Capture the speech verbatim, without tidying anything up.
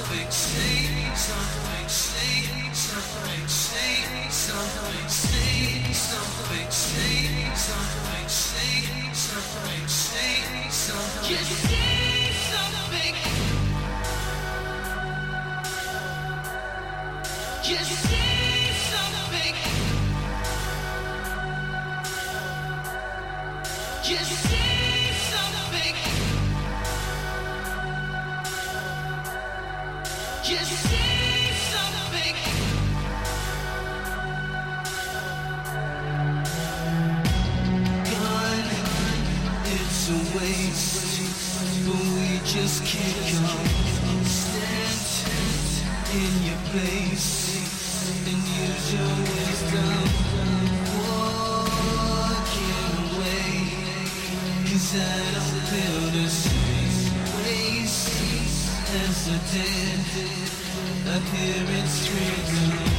Just can't come stand in your place and use your wisdom. Walking away, 'cause I don't feel the same ways as the dead. Appearance screams.